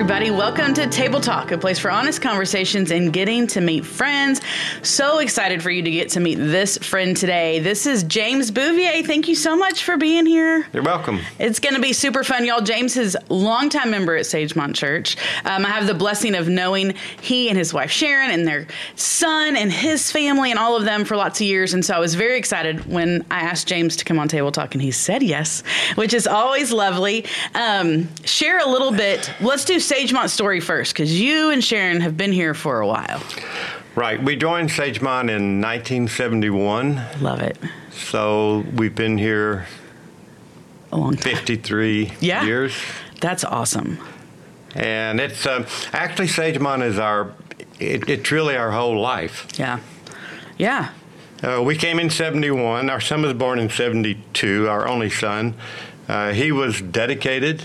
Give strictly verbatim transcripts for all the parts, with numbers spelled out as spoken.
everybody. Welcome to Table Talk, a place for honest conversations and getting to meet friends. So excited for you to get to meet this friend today. This is James Bouvier. Thank you so much for being here. You're welcome. It's going to be super fun, y'all. James is a longtime member at Sagemont Church. Um, I have the blessing of knowing he and his wife Sharon and their son and his family and all of them for lots of years. And so I was very excited when I asked James to come on Table Talk, and he said yes, which is always lovely. Um, share a little bit. Let's do Sagemont story first, because you and Sharon have been here for a while. Right. We joined Sagemont in nineteen seventy-one. Love it. So we've been here a long time. fifty-three yeah. years. That's awesome. And it's uh, actually Sagemont is our, it, it's really our whole life. Yeah. Yeah. Uh, we came in seventy-one. Our son was born in seventy-two, our only son. Uh, he was dedicated,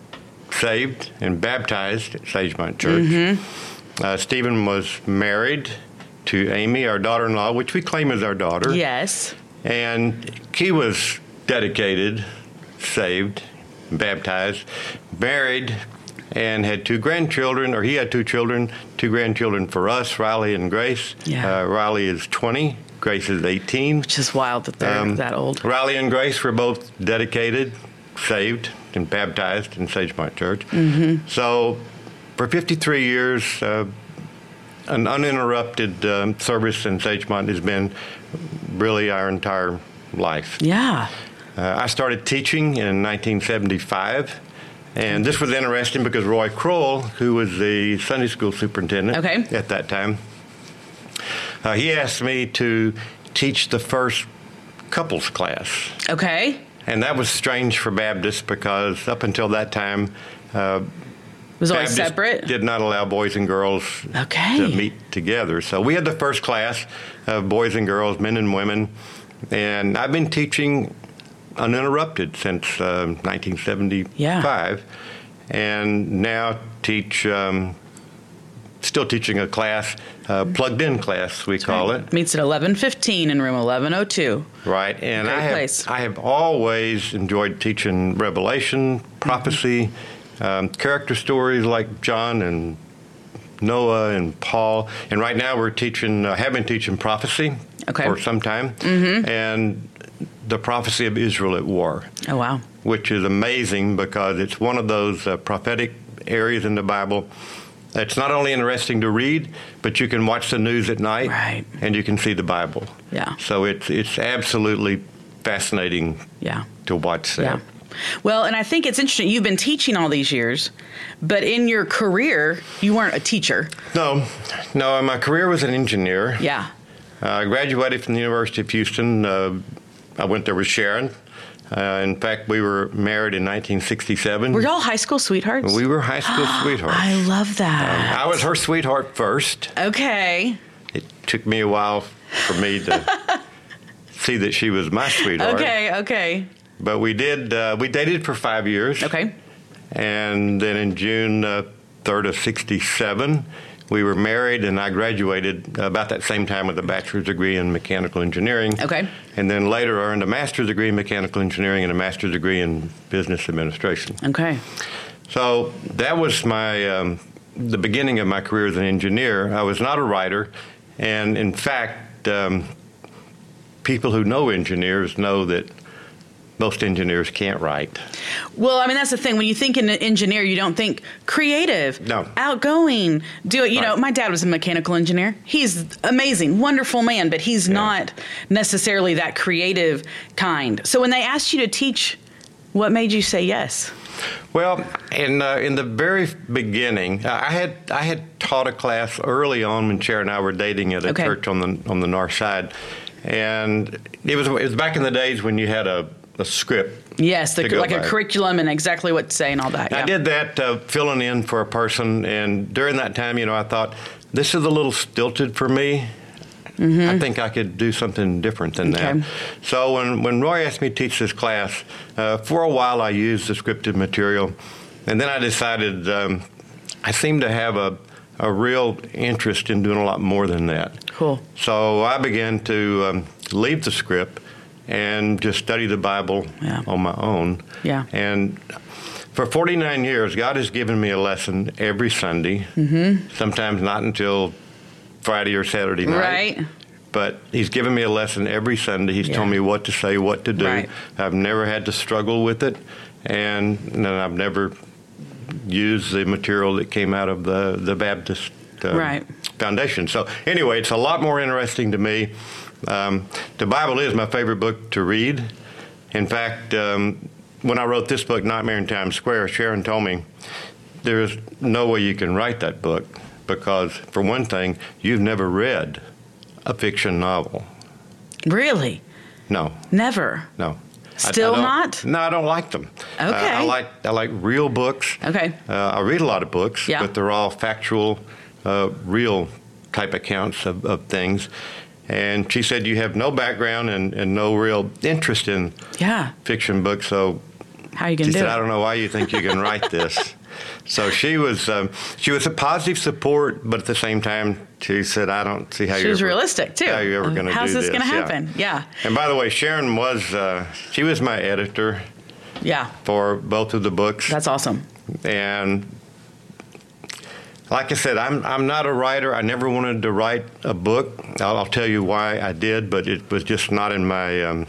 saved, and baptized at Sagemont Church. Mm-hmm. Uh, Stephen was married to Amy, our daughter-in-law, which we claim as our daughter. Yes. And he was dedicated, saved, baptized, married, and had two grandchildren, or he had two children, two grandchildren for us, Riley and Grace. Yeah. Uh, Riley is twenty, Grace is eighteen. Which is wild that they're um, that old. Riley and Grace were both dedicated, saved, and baptized in Sagemont Church. Mm-hmm. So for fifty-three years, uh, an uninterrupted um, service in Sagemont has been really our entire life. Yeah. Uh, I started teaching in nineteen seventy-five. And this was interesting because Roy Kroll, who was the Sunday school superintendent okay. at that time, uh, he asked me to teach the first couples class. Okay. And that was strange for Baptists because up until that time, uh, it was always Baptists separate. Did not allow boys and girls okay. to meet together. So we had the first class of boys and girls, men and women, and I've been teaching uninterrupted since uh, nineteen seventy-five, yeah. and now teach, um, still teaching a class, uh, plugged-in class, we That's call right. it. Meets at eleven fifteen in room eleven oh two. Right, and Great I have, place. I have always enjoyed teaching Revelation, prophecy, mm-hmm. um, character stories like John and Noah and Paul, and right now we're teaching, uh, have been teaching prophecy okay. for some time, mm-hmm. and the prophecy of Israel at war. Oh, wow. Which is amazing because it's one of those uh, prophetic areas in the Bible that's not only interesting to read, but you can watch the news at night right. and you can see the Bible. Yeah. So it's it's absolutely fascinating yeah. to watch that. Yeah. Well, and I think it's interesting. You've been teaching all these years, but in your career, you weren't a teacher. No. No, my career was an engineer. Yeah. Uh, I graduated from the University of Houston. Uh, I went there with Sharon. Uh, in fact, we were married in nineteen sixty-seven. Were y'all high school sweethearts? We were high school sweethearts. I love that. Um, I was her sweetheart first. Okay. It took me a while for me to see that she was my sweetheart. Okay, okay. But we did, uh, we dated for five years. Okay. And then in June uh, third of sixty-seven, we were married, and I graduated about that same time with a bachelor's degree in mechanical engineering. Okay. And then later earned a master's degree in mechanical engineering and a master's degree in business administration. Okay. So that was my um, the beginning of my career as an engineer. I was not a writer, and in fact, um, people who know engineers know that most engineers can't write. Well, I mean, that's the thing. When you think an engineer, you don't think creative, no. outgoing, do it. You right. know, my dad was a mechanical engineer. He's amazing, wonderful man, but he's yeah. not necessarily that creative kind. So when they asked you to teach, what made you say yes? Well, in uh, in the very beginning, uh, I had I had taught a class early on when Sharon and I were dating at a okay. church on the on the north side, and it was it was back in the days when you had a a script. Yes, the, like by. a curriculum and exactly what to say and all that. Yeah. I did that uh, filling in for a person, and during that time, you know, I thought, this is a little stilted for me. Mm-hmm. I think I could do something different than okay. that. So when, when Roy asked me to teach this class, uh, for a while I used the scripted material, and then I decided um, I seem to have a, a real interest in doing a lot more than that. Cool. So I began to um, leave the script and just study the Bible yeah. on my own. Yeah. And for forty-nine years, God has given me a lesson every Sunday. Mm-hmm. Sometimes not until Friday or Saturday night. Right. But he's given me a lesson every Sunday. He's Yeah. told me what to say, what to do. Right. I've never had to struggle with it, and, and I've never used the material that came out of the, the Baptist uh, Right. Foundation. So anyway, it's a lot more interesting to me. Um, the Bible is my favorite book to read. In fact, um, when I wrote this book, Nightmare in Times Square, Sharon told me, there is no way you can write that book because, for one thing, you've never read a fiction novel. Really? No, Never. no. Still I, I not? No, I don't like them. Okay. Uh, I like I like real books. Okay. Uh, I read a lot of books, Yeah. but they're all factual, uh, real type accounts of, of things. And she said you have no background and, and no real interest in Yeah. fiction books, so How are you going she to do said, it? I don't know why you think you can write this. So she was um, she was a positive support, but at the same time, she said, I don't see how She you're was ever, realistic, too. how you're ever going to do How's this. this going to Yeah. happen? Yeah. And by the way, Sharon was, uh, she was my editor Yeah. for both of the books. That's awesome. And like I said, I'm I'm not a writer. I never wanted to write a book. I'll, I'll tell you why I did, but it was just not in my. Um,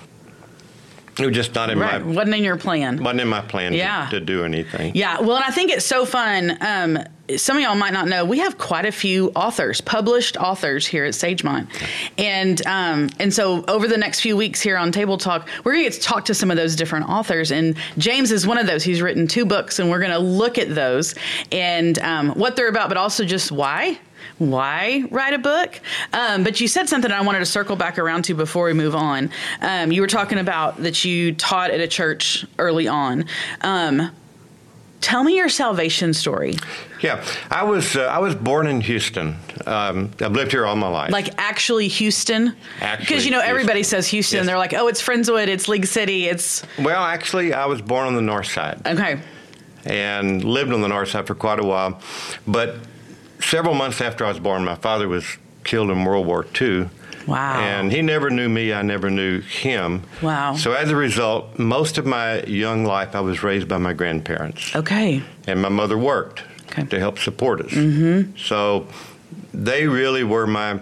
it was just not in Right. my. Wasn't in your plan. Wasn't in my plan Yeah. to, to do anything. Yeah, well, and I think it's so fun. Um, some of y'all might not know, we have quite a few authors, published authors here at Sagemont. And um, and so over the next few weeks here on Table Talk, we're going to get to talk to some of those different authors. And James is one of those. He's written two books, and we're going to look at those and um, what they're about, but also just why. Why write a book? Um, but you said something I wanted to circle back around to before we move on. Um, you were talking about that you taught at a church early on. Um, tell me your salvation story. Yeah, I was uh, I was born in Houston. Um, I've lived here all my life. Like actually Houston? Actually Because, you know, everybody Houston. says Houston. Yes. They're like, oh, it's Friendswood, it's League City, it's... Well, actually, I was born on the north side. Okay. And lived on the north side for quite a while. But several months after I was born, my father was killed in World War Two. Wow. And he never knew me. I never knew him. Wow. So as a result, most of my young life, I was raised by my grandparents. Okay. And my mother worked Okay. to help support us. Mm-hmm. So they really were my,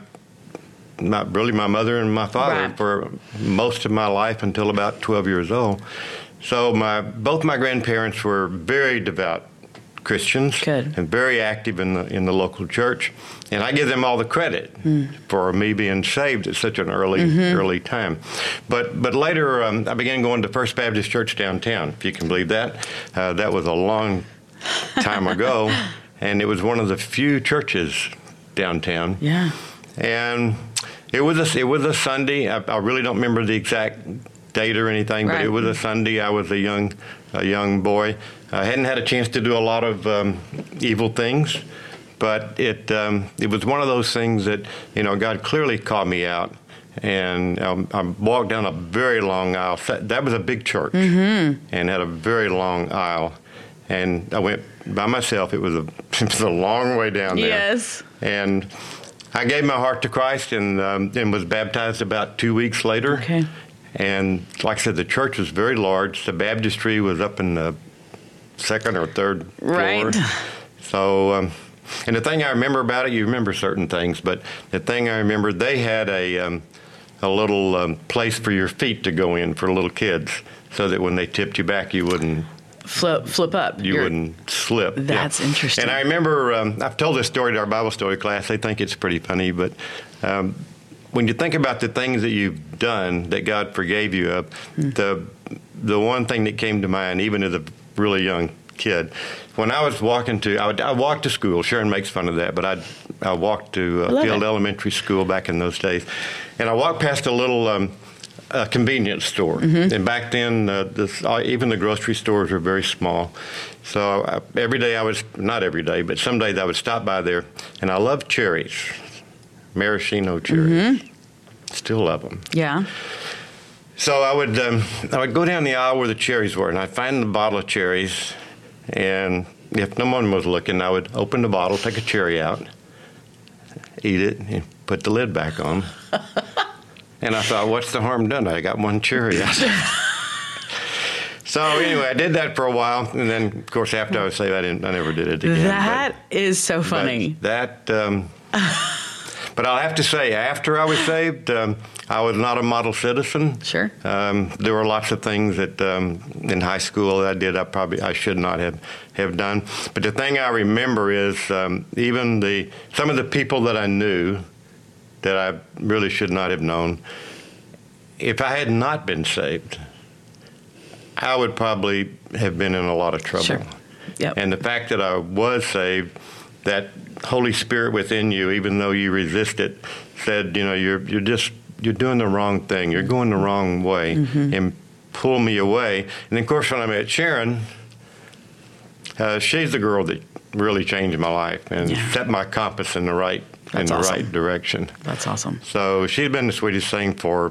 my, really my mother and my father Right. for most of my life until about twelve years old. So my both my grandparents were very devout Christians. Good. And very active in the in the local church, and I give them all the credit mm. for me being saved at such an early mm-hmm. early time. But but later um, I began going to First Baptist Church downtown, if you can believe that. Uh, that was a long time ago, and it was one of the few churches downtown. Yeah. And it was a, it was a Sunday. I, I really don't remember the exact date or anything, Right. but it was a Sunday. I was a young a young boy. I hadn't had a chance to do a lot of um, evil things, but it um, it was one of those things that, you know, God clearly called me out. And um, I walked down a very long aisle. That was a big church, mm-hmm. and had a very long aisle. And I went by myself. It was a it was a long way down there. Yes. And I gave my heart to Christ, and um, and was baptized about two weeks later. Okay. And like I said, the church was very large. The baptistry was up in the second or third floor. Right. So, um, and the thing I remember about it, you remember certain things, but the thing I remember, they had a um, a little um, place for your feet to go in for little kids, so that when they tipped you back, you wouldn't Flip, flip up. you You're- wouldn't slip. That's Yeah. interesting. And I remember, um, I've told this story to our Bible story class. They think it's pretty funny, but um, when you think about the things that you've done that God forgave you of, mm. the the one thing that came to mind, even as a really young kid, when I was walking to, I, would, I walked to school. Sharon makes fun of that, but I I walked to uh, Field it. Elementary School back in those days, and I walked past a little um, a convenience store. Mm-hmm. And back then, uh, this, uh, even the grocery stores were very small. So uh, every day I was, not every day, but some days I would stop by there, and I loved cherries, maraschino cherries. Mm-hmm. Still love them. Yeah. So I would um, I would go down the aisle where the cherries were, and I'd find the bottle of cherries, and if no one was looking, I would open the bottle, take a cherry out, eat it, and put the lid back on. And I thought, what's the harm done? I got one cherry out. So anyway, I did that for a while, and then of course after I was saved, I didn't. I never did it again. That but, is so funny. But that. Um, but I'll have to say, after I was saved, um, I was not a model citizen. Sure. Um, there were lots of things that um, in high school that I did I probably I should not have, have done. But the thing I remember is um, even the some of the people that I knew that I really should not have known. If I had not been saved, I would probably have been in a lot of trouble. Sure. Yep. And the fact that I was saved, that Holy Spirit within you, even though you resist it, said, you know, you're you're just you're doing the wrong thing. You're going the wrong way, mm-hmm. and pull me away. And then, of course, when I met Sharon, uh, she's the girl that really changed my life and yeah. set my compass in the right That's in the awesome. right direction. That's awesome. So she's been the sweetest thing for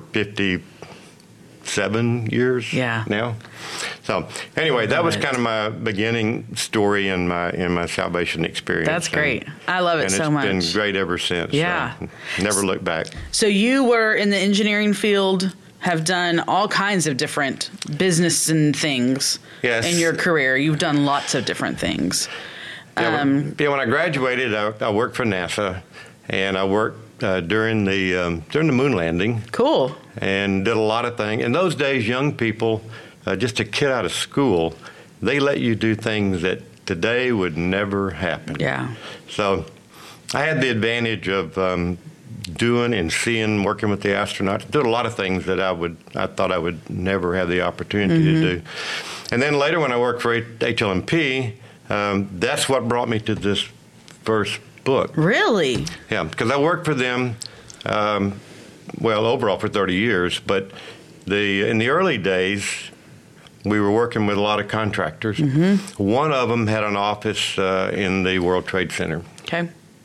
fifty-seven years yeah. now. So anyway, that was kind of my beginning story in my in my salvation experience. That's great. And, I love it so much. And it's been great ever since. Yeah. So never looked back. So you were in the engineering field, have done all kinds of different business and things yes. in your career. You've done lots of different things. Yeah, um, when, yeah, when I graduated, I, I worked for NASA, and I worked uh, during the um, during the moon landing. Cool. And did a lot of things. In those days, young people, uh, just a kid out of school, they let you do things that today would never happen. Yeah. So I had the advantage of um, doing and seeing, working with the astronauts, doing a lot of things that I would I thought I would never have the opportunity mm-hmm. to do. And then later when I worked for H L M P, um, that's what brought me to this first book. Really? Yeah, because I worked for them, um, well, overall for thirty years, but the in the early days, we were working with a lot of contractors. Mm-hmm. One of them had an office uh, in the World Trade Center. Okay.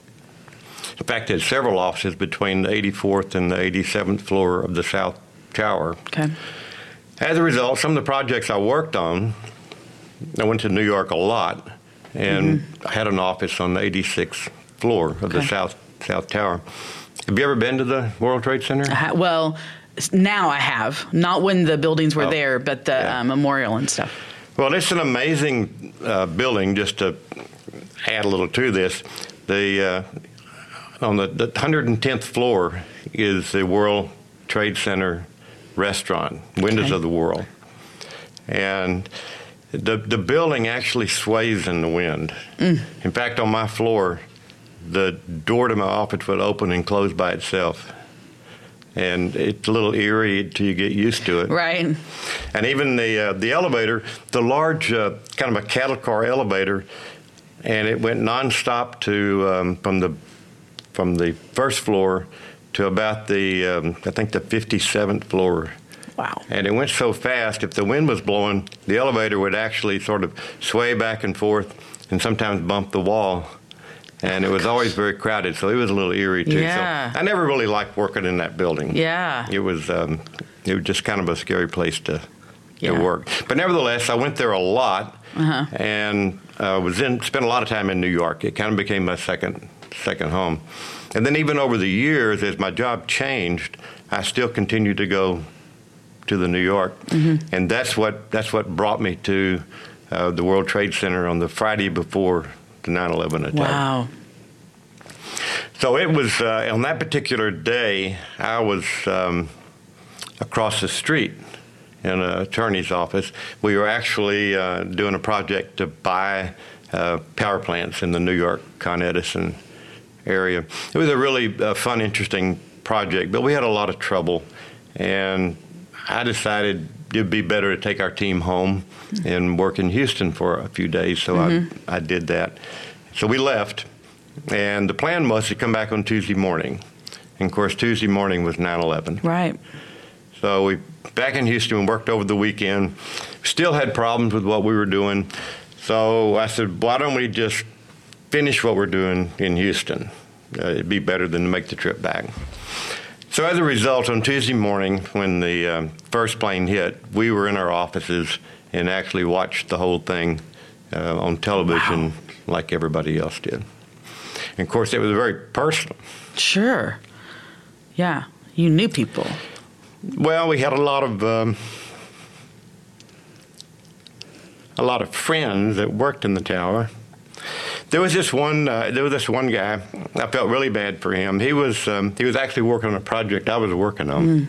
In fact, it had several offices between the eighty-fourth and the eighty-seventh floor of the South Tower. Okay. As a result, some of the projects I worked on, I went to New York a lot, and mm-hmm. I had an office on the eighty-sixth floor of okay. the South South Tower. Have you ever been to the World Trade Center? Ha- well, now I have. Not when the buildings were oh, there, but the yeah. uh, memorial and stuff. Well, it's an amazing uh, building. Just to add a little to this, the uh, on the, the one hundred tenth floor is the World Trade Center restaurant, Windows okay. of the World. And the the building actually sways in the wind. Mm. In fact, on my floor, the door to my office would open and close by itself. And it's a little eerie until you get used to it. Right. And even the uh, the elevator, the large uh, kind of a cattle car elevator, and it went nonstop to um, from the from the first floor to about the um, I think the fifty-seventh floor. Wow. And it went so fast, if the wind was blowing, the elevator would actually sort of sway back and forth and sometimes bump the wall. And it was always very crowded, so it was a little eerie, too. Yeah. So I never really liked working in that building. Yeah. It was um, it was just kind of a scary place to yeah. to work. But nevertheless, I went there a lot uh-huh. and uh, was in spent a lot of time in New York. It kind of became my second second home. And then even over the years, as my job changed, I still continued to go to the New York. Mm-hmm. And that's what that's what brought me to uh, the World Trade Center on the Friday before the nine eleven attack. Wow. So it was, uh, on that particular day, I was um, across the street in an attorney's office. We were actually uh, doing a project to buy uh, power plants in the New York, Con Edison area. It was a really uh, fun, interesting project, but we had a lot of trouble. And I decided it'd be better to take our team home and work in Houston for a few days, so mm-hmm. I, I did that. So we left, and the plan was to come back on Tuesday morning. And, of course, Tuesday morning was nine eleven. Right. So we back in Houston and worked over the weekend. Still had problems with what we were doing. So I said, why don't we just finish what we're doing in Houston? Uh, it'd be better than to make the trip back. So as a result, on Tuesday morning, when the um, first plane hit, we were in our offices and actually watched the whole thing uh, on television wow. like everybody else did. And, of course, it was very personal. Sure. Yeah. You knew people. Well, we had a lot of um, a lot of friends that worked in the tower. There was this one. Uh, there was this one guy. I felt really bad for him. He was um, he was actually working on a project I was working on, mm.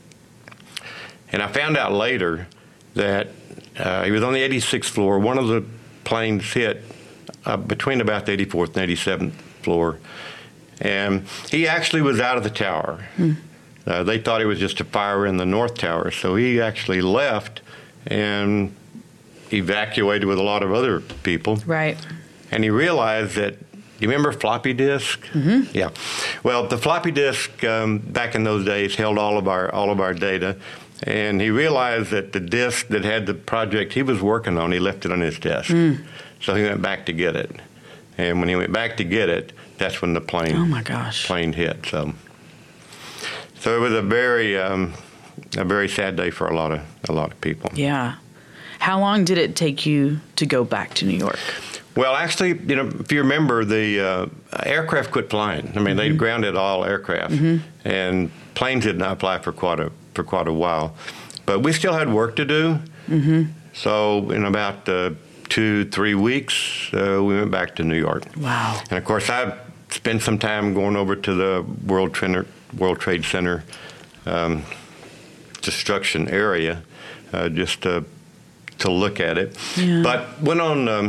and I found out later that uh, he was on the eighty-sixth floor. One of the planes hit uh, between about the eighty-fourth and eighty-seventh floor, and he actually was out of the tower. Mm. Uh, they thought it was just a fire in the north tower, so he actually left and evacuated with a lot of other people. Right. And he realized that, you remember floppy disk? Mm-hmm. Yeah. Well, the floppy disk um, back in those days held all of our all of our data, and he realized that the disk that had the project he was working on, he left it on his desk. Mm. So he went back to get it, and when he went back to get it, that's when the plane. Oh my gosh. Plane hit. So. So it was a very, um, a very sad day for a lot of a lot of people. Yeah. How long did it take you to go back to New York? Well, actually, you know, if you remember, the uh, aircraft quit flying. I mean, mm-hmm. they grounded all aircraft, mm-hmm. and planes did not fly for quite a for quite a while. But we still had work to do. Mm-hmm. So in about uh, two, three weeks, uh, we went back to New York. Wow. And of course, I spent some time going over to the World Trade World Trade Center um, destruction area, uh, just to to look at it. Yeah. But went on um,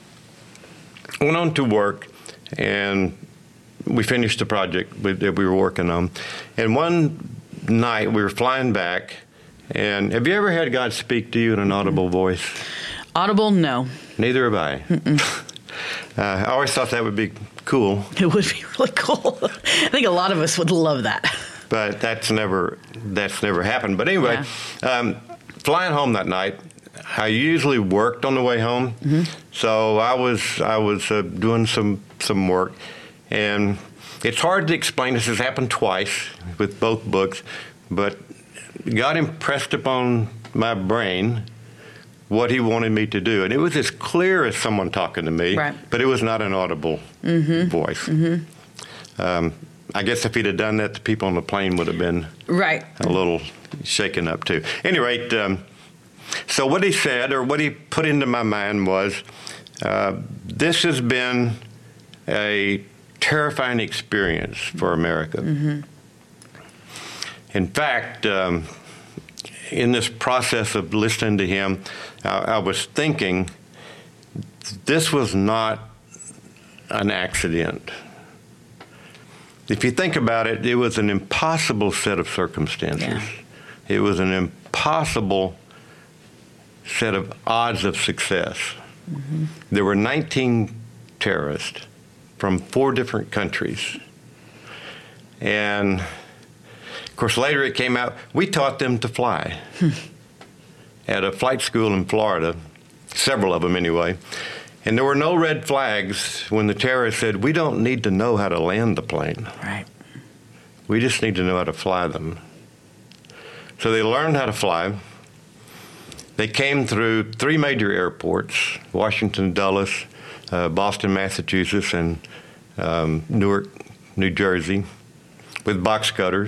went on to work, and we finished the project that we were working on. And one night we were flying back, and have you ever had God speak to you in an audible voice? Audible, no. Neither have I. uh, I always thought that would be cool. It would be really cool. I think a lot of us would love that. But that's never that's never happened. But anyway, yeah. um, flying home that night, I usually worked on the way home. Mm-hmm. So I was I was uh, doing some some work, and it's hard to explain. This has happened twice with both books, but God impressed upon my brain what he wanted me to do. And it was as clear as someone talking to me, right. But it was not an audible mm-hmm. voice. Mm-hmm. Um, I guess if he'd have done that, the people on the plane would have been right. a little shaken up too. At any rate, um, so what he said, or what he put into my mind was, uh, this has been a terrifying experience for America. Mm-hmm. In fact, um, in this process of listening to him, I, I was thinking, this was not an accident. If you think about it, it was an impossible set of circumstances. Yeah. It was an impossible set of odds of success. Mm-hmm. There were nineteen terrorists from four different countries. And, of course, later it came out, we taught them to fly. At a flight school in Florida, several of them anyway. And there were no red flags when the terrorists said, we don't need to know how to land the plane. Right. We just need to know how to fly them. So they learned how to fly. They came through three major airports, Washington, Dulles, uh, Boston, Massachusetts, and um, Newark, New Jersey, with box cutters.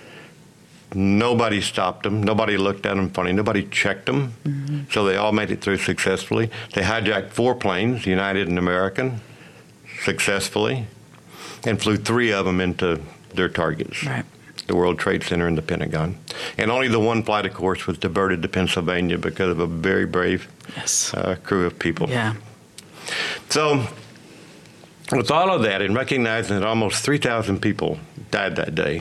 Nobody stopped them. Nobody looked at them funny. Nobody checked them. Mm-hmm. So they all made it through successfully. They hijacked four planes, United and American, successfully, and flew three of them into their targets, right. The World Trade Center and the Pentagon. And only the one flight, of course, was diverted to Pennsylvania because of a very brave yes. uh, crew of people. Yeah. So with all of that, and recognizing that almost three thousand people died that day,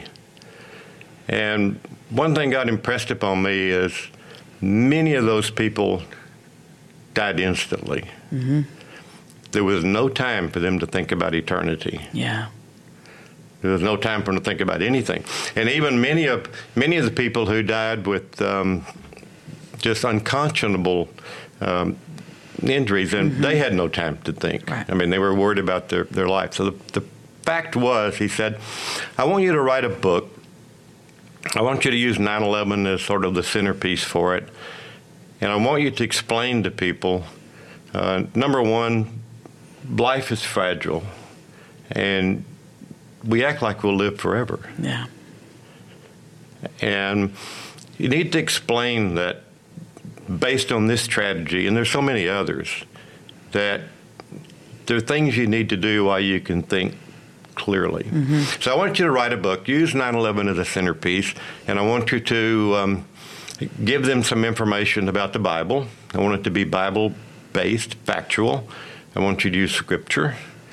and one thing God impressed upon me is many of those people died instantly. Mm-hmm. There was no time for them to think about eternity. Yeah. There was no time for them to think about anything. And even many of many of the people who died with um, just unconscionable um, injuries, and mm-hmm. they had no time to think. Right. I mean, they were worried about their, their life. So the, the fact was, he said, I want you to write a book. I want you to use nine eleven as sort of the centerpiece for it. And I want you to explain to people, uh, number one, life is fragile. And we act like we'll live forever. Yeah. And you need to explain that based on this tragedy, and there's so many others, that there are things you need to do while you can think clearly. Mm-hmm. So I want you to write a book. Use nine eleven as a centerpiece, and I want you to um, give them some information about the Bible. I want it to be Bible-based, factual. I want you to use Scripture,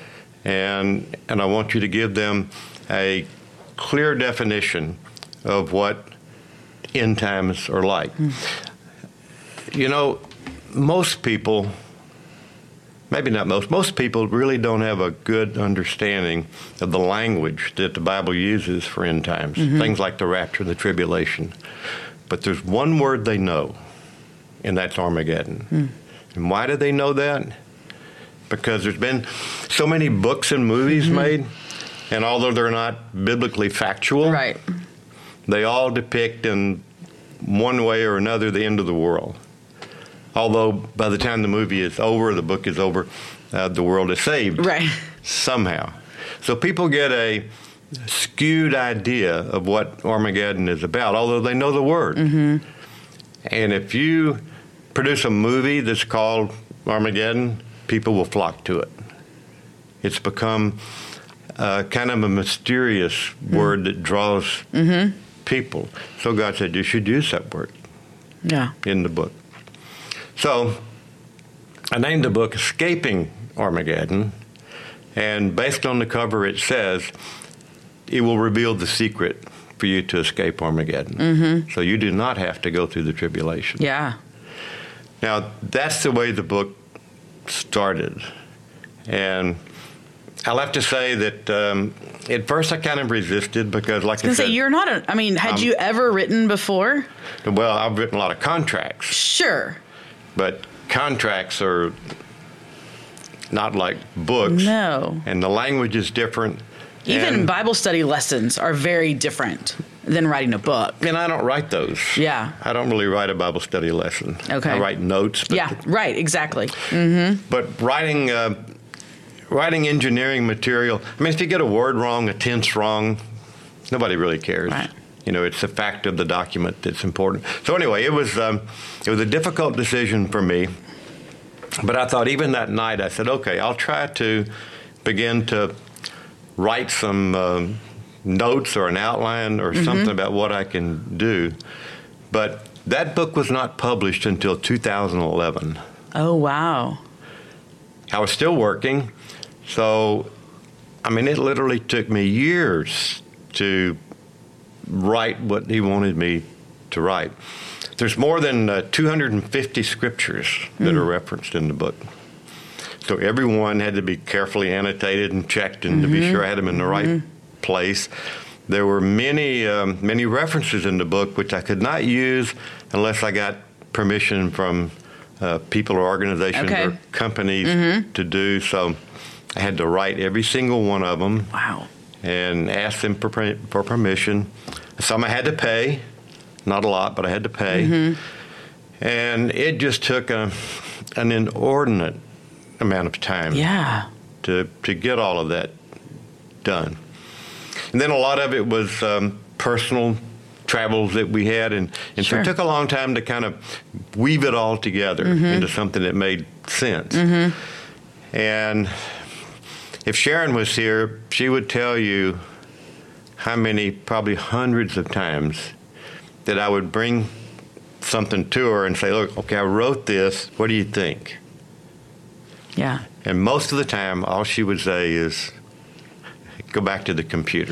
and and I want you to give them a clear definition of what end times are like. Mm. You know, most people, maybe not most, most people really don't have a good understanding of the language that the Bible uses for end times, mm-hmm. things like the rapture and the tribulation. But there's one word they know, and that's Armageddon. Mm. And why do they know that? Because there's been so many books and movies mm-hmm. made, and although they're not biblically factual, right. they all depict in one way or another the end of the world. Although by the time the movie is over, the book is over, uh, the world is saved right. somehow. So people get a skewed idea of what Armageddon is about, although they know the word. Mm-hmm. And if you produce a movie that's called Armageddon, people will flock to it. It's become uh, kind of a mysterious mm-hmm. word that draws mm-hmm. people. So God said you should use that word yeah. in the book. So I named the book Escaping Armageddon, and based on the cover it says it will reveal the secret for you to escape Armageddon. Mm-hmm. So you do not have to go through the tribulation. Yeah. Now, that's the way the book started. And I'll have to say that um, at first I kind of resisted because, like I, I said... say, you're not a... I mean, had um, you ever written before? Well, I've written a lot of contracts. Sure. But contracts are not like books. No. And the language is different. Even and, Bible study lessons are very different than writing a book. And I don't write those. Yeah. I don't really write a Bible study lesson. Okay. I write notes. But yeah, right, exactly. Mm-hmm. But writing uh, writing engineering material, I mean, if you get a word wrong, a tense wrong, nobody really cares. Right. You know, it's the fact of the document that's important. So anyway, it was um, it was a difficult decision for me. But I thought even that night, I said, okay, I'll try to begin to write some uh, notes or an outline or mm-hmm. something about what I can do. But that book was not published until two thousand eleven. Oh, wow. I was still working. So, I mean, it literally took me years to write what he wanted me to write. There's more than uh, two hundred fifty scriptures that mm. are referenced in the book. So every one had to be carefully annotated and checked and mm-hmm. to be sure I had them in the right mm-hmm. place. There were many, um, many references in the book which I could not use unless I got permission from uh, people or organizations okay. or companies mm-hmm. to do. So I had to write every single one of them. Wow. And ask them for, for permission. Some I had to pay. Not a lot, but I had to pay. Mm-hmm. And it just took a, an inordinate amount of time yeah. to to get all of that done. And then a lot of it was um, personal travels that we had, and, and sure. so it took a long time to kind of weave it all together mm-hmm. into something that made sense. Mm-hmm. And if Sharon was here, she would tell you how many, probably hundreds of times, that I would bring something to her and say, look, okay, I wrote this. What do you think? Yeah. And most of the time, all she would say is, go back to the computer.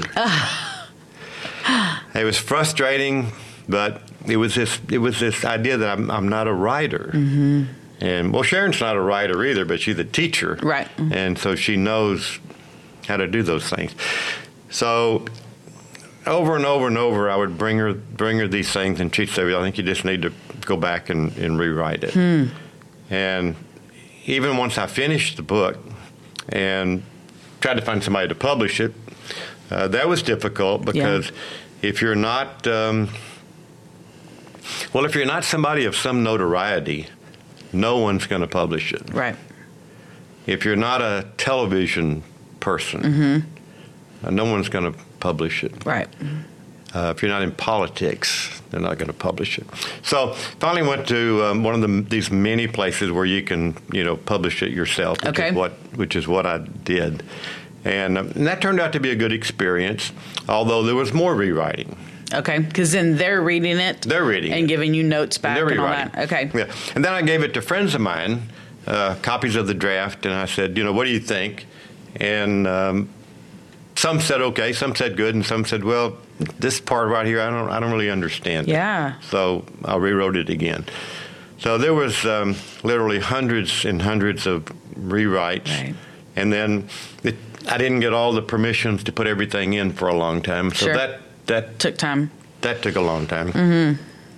It was frustrating, but it was this it was this idea that I'm, I'm not a writer. Mm-hmm. And, well, Sharon's not a writer either, but she's a teacher. Right. Mm-hmm. And so she knows how to do those things. So over and over and over, I would bring her bring her these things, and she'd say, well, I think you just need to go back and, and rewrite it. Hmm. And even once I finished the book and tried to find somebody to publish it, uh, that was difficult because yeah. if you're not, um, well, if you're not somebody of some notoriety, no one's going to publish it. Right. If you're not a television person, mm-hmm. uh, no one's going to publish it. Right. Uh, if you're not in politics, they're not going to publish it. So finally went to um, one of the, these many places where you can, you know, publish it yourself, which Okay. is what which is what I did. And, um, and that turned out to be a good experience, although there was more rewriting. Okay, because then they're reading it. They're reading and it. giving you notes back They're and all rewriting. that. Okay. Yeah. And then I gave it to friends of mine, uh, copies of the draft, and I said, you know, what do you think? And um, some said okay, some said good, and some said, well, this part right here, I don't, I don't really understand. Yeah. It. So I rewrote it again. So there was um, literally hundreds and hundreds of rewrites, Right. and then it, I didn't get all the permissions to put everything in for a long time. So Sure. that that Took time. that took a long time. Mm-hmm.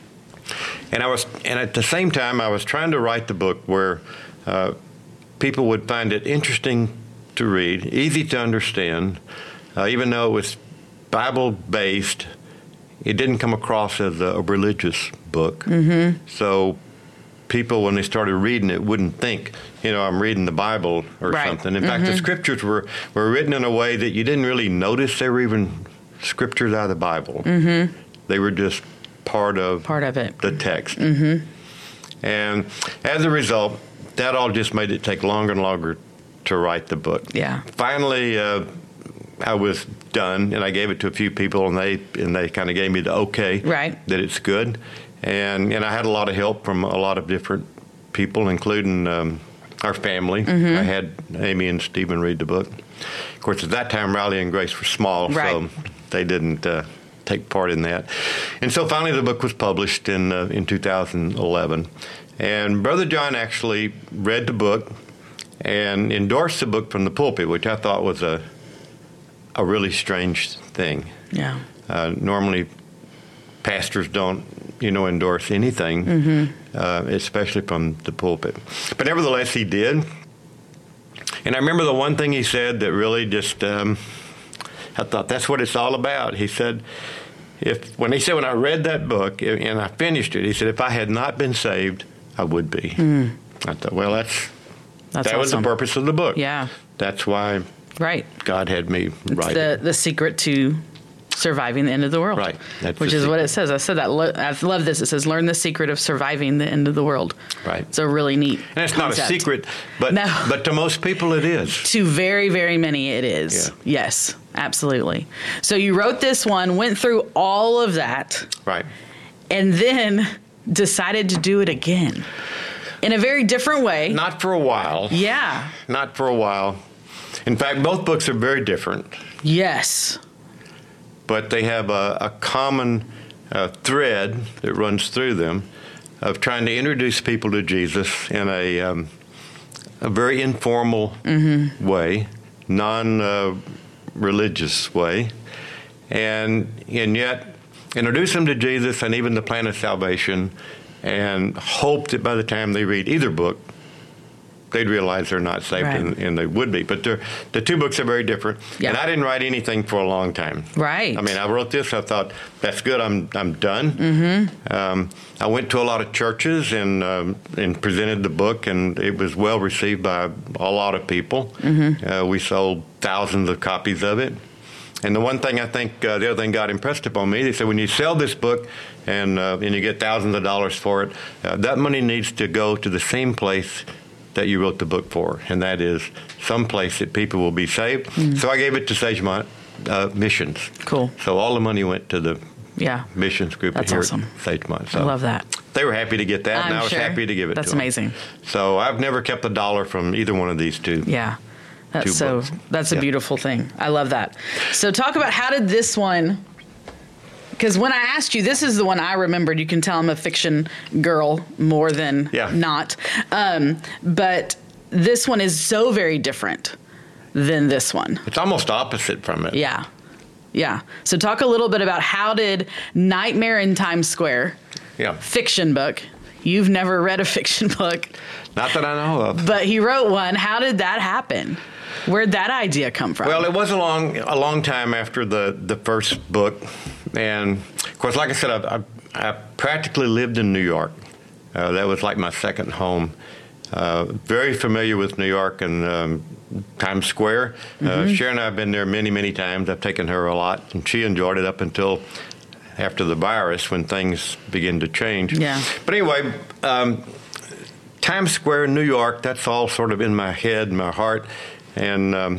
And I was, and at the same time, I was trying to write the book where uh, people would find it interesting to read, easy to understand, uh, even though it was Bible based. It didn't come across as a, a religious book. Mm-hmm. So people, when they started reading it, wouldn't think, you know, I'm reading the Bible or Right. something. In fact, the scriptures were, were written in a way that you didn't really notice they were even scriptures out of the Bible. Mm-hmm. They were just part of Part of it. the text. Mm-hmm. And as a result, that all just made it take longer and longer to write the book. Yeah. Finally, uh, I was done, and I gave it to a few people, and they and they kind of gave me the okay Right. that it's good. And and I had a lot of help from a lot of different people, including um, our family. Mm-hmm. I had Amy and Stephen read the book. Of course, at that time, Riley and Grace were small, Right. so they didn't uh, take part in that. And so finally, the book was published in uh, in two thousand eleven. And Brother John actually read the book and endorsed the book from the pulpit, which I thought was a a really strange thing. Yeah. Uh, normally, pastors don't, you know, endorse anything, Mm-hmm. uh, especially from the pulpit. But nevertheless, he did. And I remember the one thing he said that really just, um, I thought that's what it's all about. He said, if when he said when I read that book and I finished it, he said, if I had not been saved, I would be. Mm. I thought, well, that's, That's that was the awesome. purpose of the book. Yeah. That's why Right. God had me It's write the, it. the secret to surviving the end of the world. Right. That's Which the is what secret. it says. I said that. Lo- I love this. It says, learn the secret of surviving the end of the world. Right. It's a really neat And it's concept. not a secret, but No. but to most people it is. To very, very many, it is. Yeah. Yes, absolutely. So you wrote this one, went through all of that, Right. and then decided to do it again in a very different way. Not for a while. Yeah. Not for a while. In fact, both books are very different, Yes. but they have a, a common uh, thread that runs through them of trying to introduce people to Jesus in a um, a very informal Mm-hmm. way, non uh, religious way, and and yet introduce them to Jesus and even the plan of salvation, and hope that by the time they read either book, they'd realize they're not saved, Right. and, and they would be. But they're, the two books are very different. Yeah. And I didn't write anything for a long time. Right. I mean, I wrote this. I thought that's good. I'm I'm done. Mm-hmm. Um, I went to a lot of churches and um, and presented the book, and it was well received by a lot of people. Mm-hmm. Uh, we sold thousands of copies of it. And the one thing I think, uh, the other thing God impressed upon me, they said when you sell this book and uh, and you get thousands of dollars for it, uh, that money needs to go to the same place that you wrote the book for, and that is some place that people will be saved. Mm. So I gave it to Sagemont uh, Missions. Cool. So all the money went to the Yeah. missions group That's here awesome. at Sagemont. So I love that. They were happy to get that, and I'm I was sure. happy to give it That's to them. amazing. So I've never kept a dollar from either one of these two. Yeah. That's Two so, books. that's a Yeah. beautiful thing. I love that. So talk about how did this one, because when I asked you, this is the one I remembered. You can tell I'm a fiction girl more than Yeah. not. Um, but this one is so very different than this one. It's almost opposite from it. Yeah. Yeah. So talk a little bit about how did Nightmare in Times Square, Yeah. fiction book, you've never read a fiction book, Not that I know of. but he wrote one. How did that happen? Where'd that idea come from? Well, it was a long, a long time after the, the first book, and of course, like I said, I, I, I practically lived in New York. Uh, that was like my second home. Uh, very familiar with New York and um, Times Square. Uh, Mm-hmm. Sharon and I have been there many, many times. I've taken her a lot, and she enjoyed it up until after the virus when things begin to change. Yeah. But anyway, um, Times Square, New York, that's all sort of in my head, my heart. And um,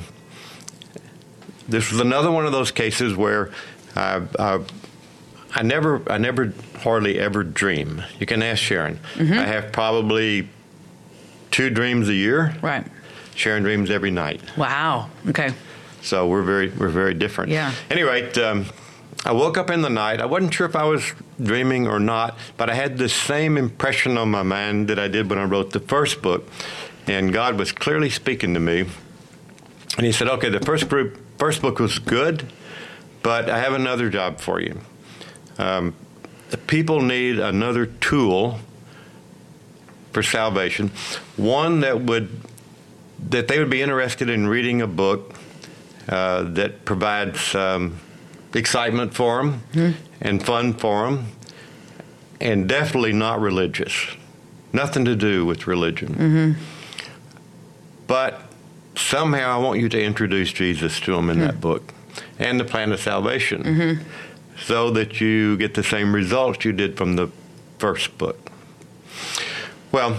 this was another one of those cases where I, I, I never, I never hardly ever dream. You can ask Sharon. Mm-hmm. I have probably two dreams a year. Right. Sharon dreams every night. Wow. Okay. So we're very, we're very different. Yeah. Anyway, um, I woke up in the night. I wasn't sure if I was dreaming or not, but I had the same impression on my mind that I did when I wrote the first book. And God was clearly speaking to me. And he said, okay, the first group, first book was good, but I have another job for you. Um, the people need another tool for salvation, one that would that they would be interested in reading a book uh, that provides um, excitement for them mm-hmm. and fun for them, and definitely not religious. Nothing to do with religion. Mm-hmm. But somehow I want you to introduce Jesus to them in mm-hmm. that book and the plan of salvation mm-hmm. so that you get the same results you did from the first book. Well,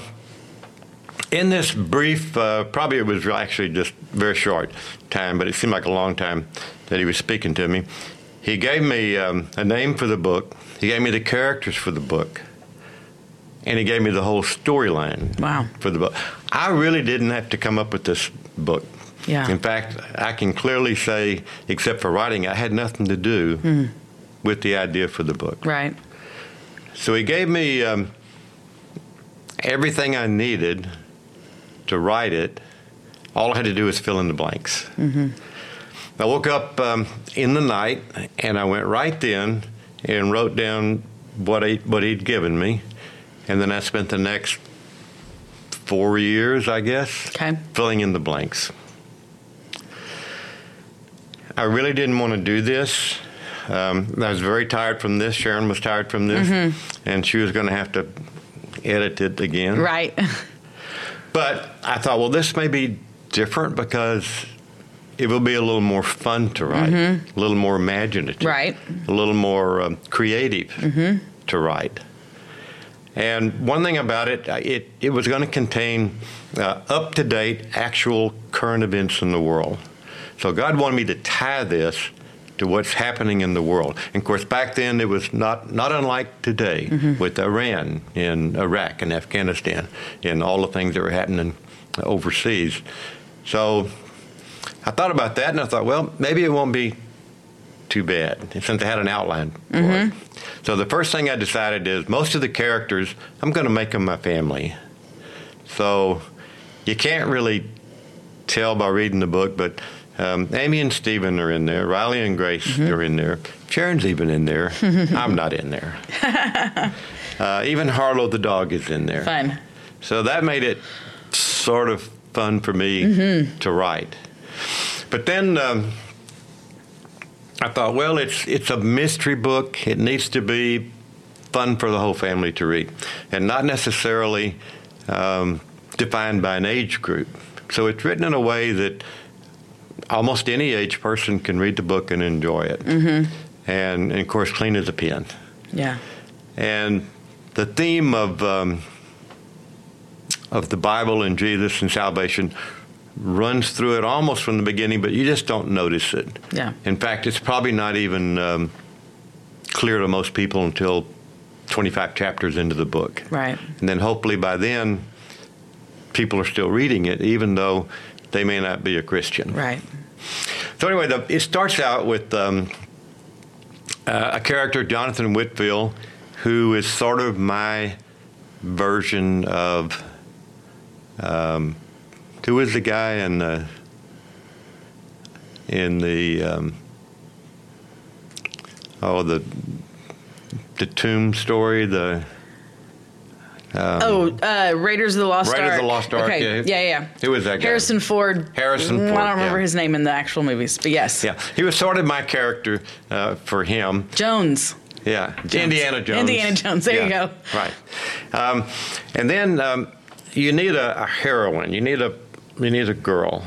in this brief, uh, probably it was actually just very short time, but it seemed like a long time that he was speaking to me. He gave me um, a name for the book. He gave me the characters for the book. And he gave me the whole storyline wow. for the book. I really didn't have to come up with this book. Yeah. In fact, I can clearly say, except for writing, I had nothing to do mm. with the idea for the book. Right. So he gave me um, everything I needed to write it. All I had to do was fill in the blanks. Mm-hmm. I woke up um, in the night, and I went right then and wrote down what, he, what he'd given me. And then I spent the next four years, I guess, okay. filling in the blanks. I really didn't want to do this. Um, I was very tired from this. Sharon was tired from this. Mm-hmm. And she was going to have to edit it again. Right. But I thought, well, this may be different because it will be a little more fun to write, mm-hmm. a little more imaginative, right. a little more um, creative mm-hmm. to write. And one thing about it, it, it was going to contain uh, up-to-date, actual current events in the world. So God wanted me to tie this to what's happening in the world. And, of course, back then it was not, not unlike today mm-hmm. with Iran and Iraq and Afghanistan and all the things that were happening overseas. So I thought about that, and I thought, well, maybe it won't be too bad, since I had an outline for mm-hmm. it. So the first thing I decided is most of the characters, I'm going to make them my family. So you can't really tell by reading the book, but um, Amy and Stephen are in there. Riley and Grace mm-hmm. are in there. Sharon's even in there. I'm not in there. uh, even Harlow the dog is in there. Fun. So that made it sort of fun for me mm-hmm. to write. But then um, I thought, well, it's it's a mystery book. It needs to be fun for the whole family to read, and not necessarily um, defined by an age group. So it's written in a way that almost any age person can read the book and enjoy it. Mm-hmm. And, and, of course, clean as a pen. Yeah. And the theme of um, of the Bible and Jesus and salvation runs through it almost from the beginning, but you just don't notice it. Yeah. In fact, it's probably not even um, clear to most people until twenty-five chapters into the book. Right. And then hopefully by then, people are still reading it, even though they may not be a Christian. Right. So anyway, the, it starts out with um, uh, a character, Jonathan Whitfield, who is sort of my version of... Um, Who is the guy in the in the um, oh the the tomb story the um, oh uh, Raiders of the Lost Ark. Raiders of the Lost Ark. Okay. Yeah, yeah, yeah. Who was that guy? Harrison Ford. Harrison Ford. I don't remember yeah. his name in the actual movies, but yes. Yeah, he was sort of my character uh, for him. Jones. Yeah, Jones. Indiana Jones. Indiana Jones. There yeah, you go. Right, um, and then um, you need a, a heroine. You need a you need a girl.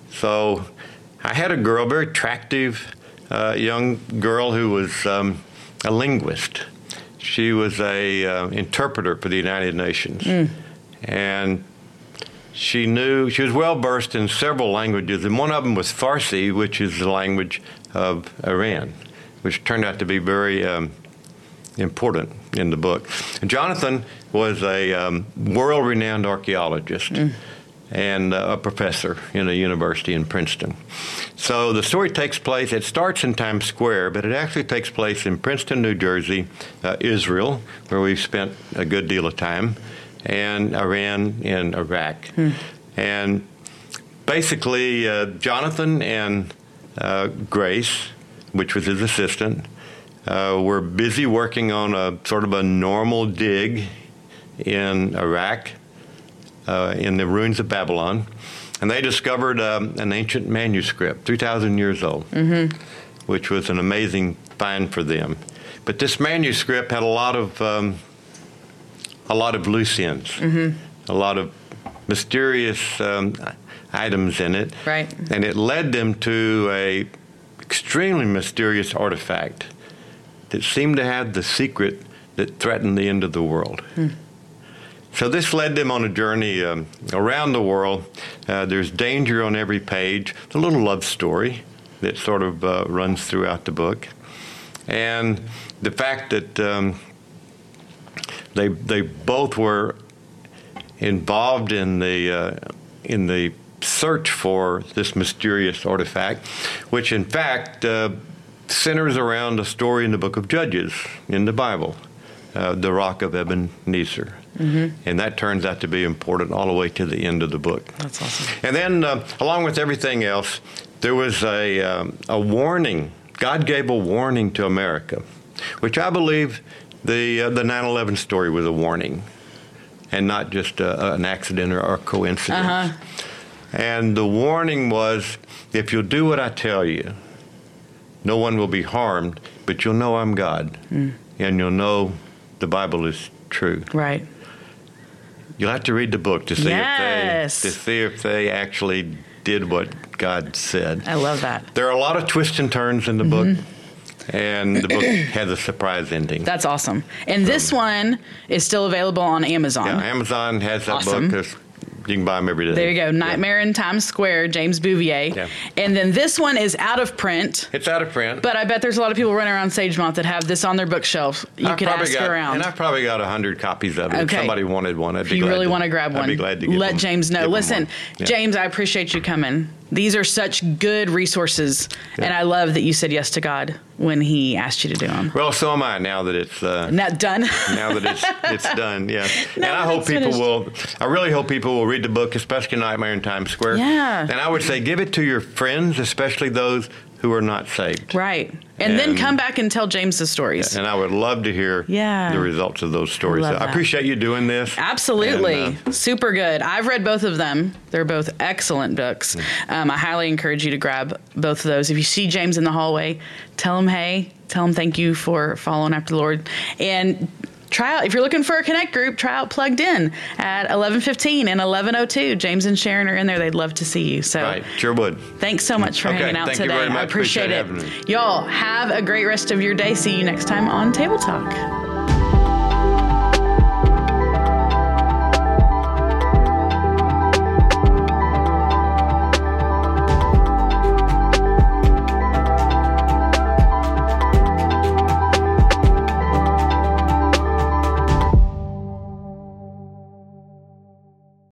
So I had a girl, very attractive uh, young girl who was um, a linguist. She was a uh, interpreter for the United Nations. Mm. And she knew, she was well versed in several languages, and one of them was Farsi, which is the language of Iran, which turned out to be very um, important in the book. And Jonathan was a um, world-renowned archaeologist mm. and uh, a professor in a university in Princeton. So the story takes place, it starts in Times Square, but it actually takes place in Princeton, New Jersey, uh, Israel, where we've spent a good deal of time, and Iran and Iraq. Hmm. And basically, uh, Jonathan and uh, Grace, which was his assistant, uh, were busy working on a sort of a normal dig in Iraq, uh, in the ruins of Babylon. And they discovered um, an ancient manuscript, three thousand years old, mm-hmm. which was an amazing find for them. But this manuscript had a lot of um, a lot of loose ends, mm-hmm. a lot of mysterious um, items in it, right? And it led them to a extremely mysterious artifact that seemed to have the secret that threatened the end of the world. Mm. So this led them on a journey um, around the world. Uh, there's danger on every page. It's a little love story that sort of uh, runs throughout the book. And the fact that um, they they both were involved in the uh, in the search for this mysterious artifact, which in fact uh, centers around a story in the book of Judges in the Bible, uh, the Rock of Ebenezer. Mm-hmm. And that turns out to be important all the way to the end of the book. That's awesome. And then, uh, along with everything else, there was a um, a warning. God gave a warning to America, which I believe the uh, the nine eleven story was a warning, and not just uh, an accident or a coincidence. Uh-huh. And the warning was, if you'll do what I tell you, no one will be harmed, but you'll know I'm God, mm. and you'll know the Bible is true. Right. You'll have to read the book to see yes. if they to see if they actually did what God said. I love that. There are a lot of twists and turns in the mm-hmm. book, and the book has a surprise ending. That's awesome. And this um, one is still available on Amazon. Yeah, Amazon has that awesome. book. You can buy them every day. There you go. Nightmare yeah. in Times Square, James Bouvier. Yeah. And then this one is out of print. It's out of print. But I bet there's a lot of people running around Sagemont that have this on their bookshelf. You I've can ask got, around. And I've probably got one hundred copies of it. Okay. If somebody wanted one, I'd be if you glad really to, want to grab one, I'd be glad to give let them, James know. Listen, yeah. James, I appreciate you coming. These are such good resources, yeah. and I love that you said yes to God when He asked you to do them. Well, so am I now that it's uh, not done. now that it's it's done, yeah. No, and I hope people finished. will. I really hope people will read the book, especially Nightmare in Times Square. Yeah. And I would say give it to your friends, especially those who are not saved. Right. And, and then come back and tell James the stories. And I would love to hear yeah. the results of those stories. I, so I appreciate you doing this. Absolutely. And, uh, super good. I've read both of them. They're both excellent books. Mm. Um, I highly encourage you to grab both of those. If you see James in the hallway, tell him hey. Tell him thank you for following after the Lord. And try out, if you're looking for a Connect group, try out Plugged In at eleven fifteen and eleven oh two. James and Sharon are in there. They'd love to see you. So right, sure would. Thanks so much for okay, hanging out thank today. You very much. I appreciate, appreciate it. Y'all have a great rest of your day. See you next time on Table Talk.